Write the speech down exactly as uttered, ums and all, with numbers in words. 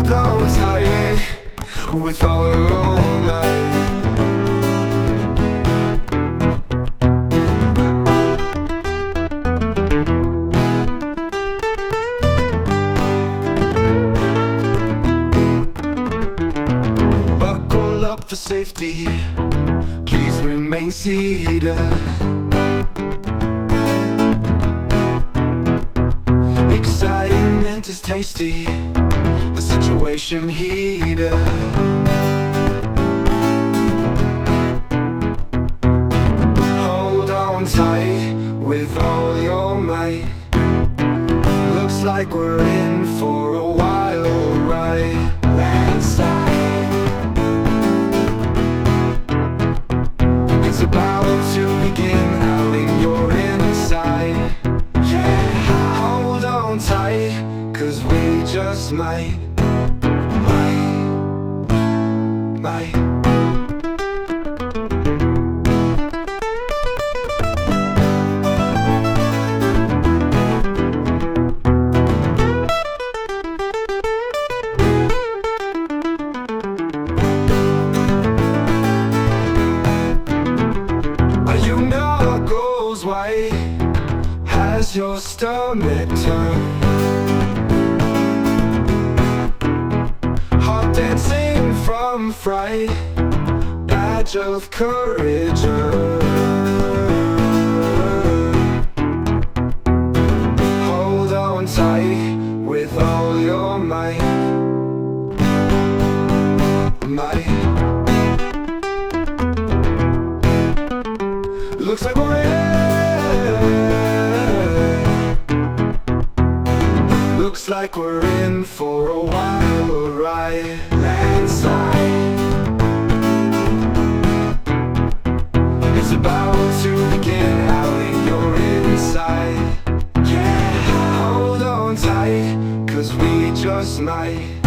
hold on tight with all your might. Buckle up for safety, please remain seated. Excitement is tasty, the situation heated. Hold on tight with all your might. Looks like we're in for a wild ride. Landslide, it's about to begin out in your inside. Hold on tight, cause we just might, might, might. Are you knuckles white? Has your stomach turned? Heart dancing from fright, badge of courage earned. Hold on tight with all your might, might. Looks like we're in, looks like we're in for a wild ride. Landslide, it's about to begin out in your inside. Yeah, hold on tight, cause we just might.